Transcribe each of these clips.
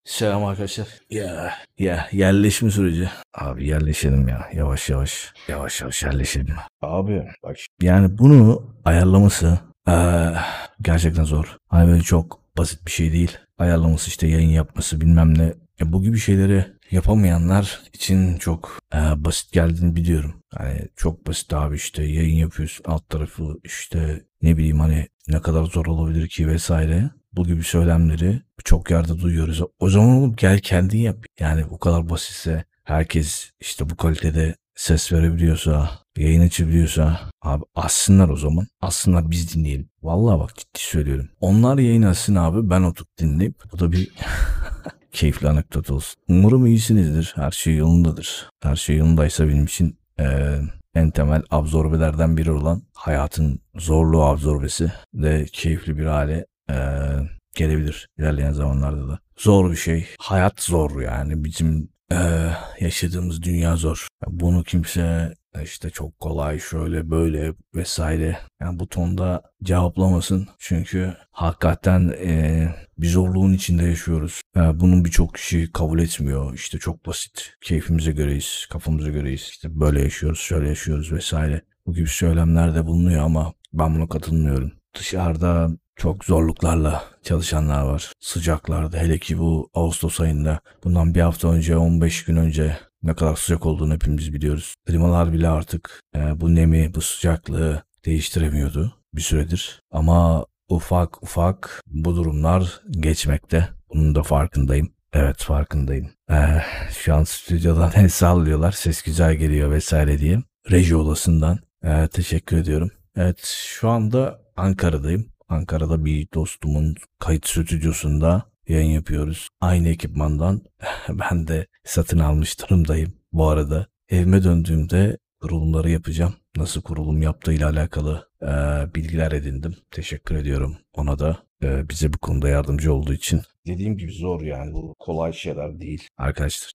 Selam arkadaşlar. Ya yerleşme süreci. Abi yerleşelim ya. Yavaş yavaş. Yavaş yavaş yerleşelim. Abi bak yani bunu ayarlaması gerçekten zor. Hani böyle çok basit bir şey değil. Ayarlaması işte yayın yapması bilmem ne. Bu gibi şeyleri yapamayanlar için çok basit geldiğini biliyorum. Hani çok basit abi işte yayın yapıyorsun alt tarafı işte ne bileyim hani ne kadar zor olabilir ki vesaire. Bu gibi söylemleri çok yerde duyuyoruz. O zaman oğlum gel kendin yap. Yani bu kadar basitse herkes işte bu kalitede ses verebiliyorsa, yayın açabiliyorsa abi açsınlar o zaman. Açsınlar biz dinleyelim. Vallahi bak ciddi söylüyorum. Onlar yayın açsın abi ben oturup dinleyip bu da bir keyifli anekdot olsun. Umarım iyisinizdir. Her şey yolundadır. Her şey yolundaysa benim için en temel absorbelerden biri olan hayatın zorluğu absorbesi de keyifli bir hale gelebilir ilerleyen zamanlarda da. Zor bir şey. Hayat zor yani. Bizim yaşadığımız dünya zor. Bunu kimse işte çok kolay şöyle böyle vesaire yani bu tonda cevaplamasın. Çünkü hakikaten bir zorluğun içinde yaşıyoruz. Bunun birçok kişi kabul etmiyor. İşte çok basit. Keyfimize göreyiz, kafamıza göreyiz. İşte böyle yaşıyoruz, şöyle yaşıyoruz vesaire. Bu gibi söylemler de bulunuyor ama ben buna katılmıyorum. Dışarıda çok zorluklarla çalışanlar var. Sıcaklarda hele ki bu Ağustos ayında. Bundan bir hafta önce 15 gün önce ne kadar sıcak olduğunu hepimiz biliyoruz. Klimalar bile artık bu nemi, bu sıcaklığı değiştiremiyordu bir süredir. Ama ufak ufak bu durumlar geçmekte. Bunun da farkındayım. Evet farkındayım. Şu an stüdyodan el sallıyorlar. Ses güzel geliyor vesaire diye. Reji odasından teşekkür ediyorum. Evet şu anda Ankara'dayım. Ankara'da bir dostumun kayıt stüdyosunda yayın yapıyoruz. Aynı ekipmandan ben de satın almış durumdayım. Bu arada evime döndüğümde kurulumları yapacağım. Nasıl kurulum yaptığıyla alakalı bilgiler edindim. Teşekkür ediyorum ona da bize bu konuda yardımcı olduğu için. Dediğim gibi zor yani bu kolay şeyler değil arkadaşlar.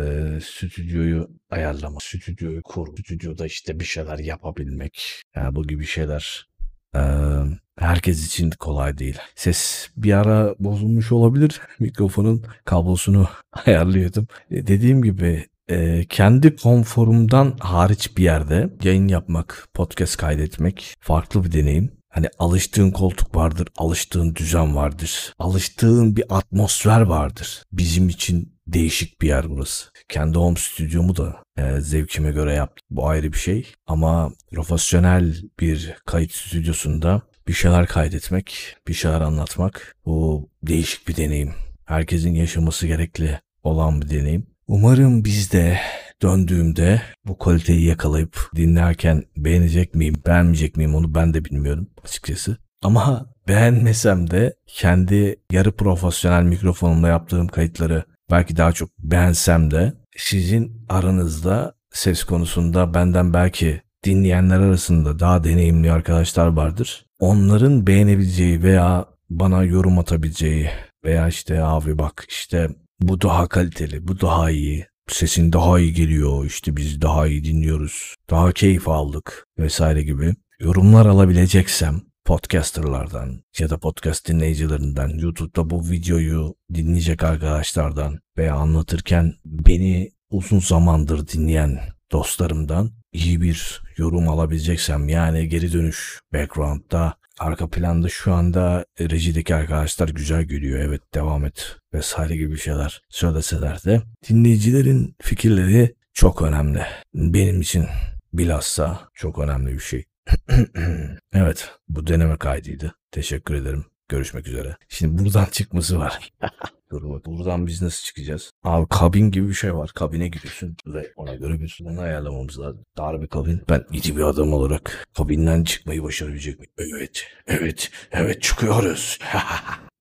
Stüdyoyu ayarlama, stüdyoyu kur, stüdyoda işte bir şeyler yapabilmek. Yani bu gibi şeyler herkes için kolay değil. Ses bir ara bozulmuş olabilir. Mikrofonun kablosunu ayarlıyordum. Dediğim gibi kendi konforumdan hariç bir yerde yayın yapmak, podcast kaydetmek farklı bir deneyim. Hani alıştığın koltuk vardır, alıştığın düzen vardır, alıştığın bir atmosfer vardır. Bizim için değişik bir yer burası. Kendi home stüdyomu da zevkime göre yaptım. Bu ayrı bir şey. Ama profesyonel bir kayıt stüdyosunda bir şeyler kaydetmek, bir şeyler anlatmak bu değişik bir deneyim. Herkesin yaşaması gerekli olan bir deneyim. Umarım biz de döndüğümde bu kaliteyi yakalayıp dinlerken beğenecek miyim, beğenmeyecek miyim onu ben de bilmiyorum açıkçası. Ama beğenmesem de kendi yarı profesyonel mikrofonumla yaptığım kayıtları belki daha çok beğensem de sizin aranızda ses konusunda benden belki dinleyenler arasında daha deneyimli arkadaşlar vardır. Onların beğenebileceği veya bana yorum atabileceği veya işte abi bak işte bu daha kaliteli, bu daha iyi, sesin daha iyi geliyor, işte biz daha iyi dinliyoruz, daha keyif aldık vesaire gibi yorumlar alabileceksem podcasterlardan ya da podcast dinleyicilerinden, YouTube'da bu videoyu dinleyecek arkadaşlardan veya anlatırken beni uzun zamandır dinleyen dostlarımdan iyi bir yorum alabileceksem yani geri dönüş background'da arka planda şu anda rejideki arkadaşlar güzel gülüyor evet devam et vesaire gibi şeyler söyleseler de dinleyicilerin fikirleri çok önemli. Benim için bilhassa çok önemli bir şey. Evet bu deneme kaydıydı. Teşekkür ederim. Görüşmek üzere. Şimdi buradan çıkması var. Dur bak buradan biz nasıl çıkacağız? Abi kabin gibi bir şey var. Kabine giriyorsun ve ona göre bir bunu ayarlamamız lazım. Dar bir kabin. Ben iri bir adam olarak kabinden çıkmayı başarabilecek miyim? Evet. Evet. Evet çıkıyoruz.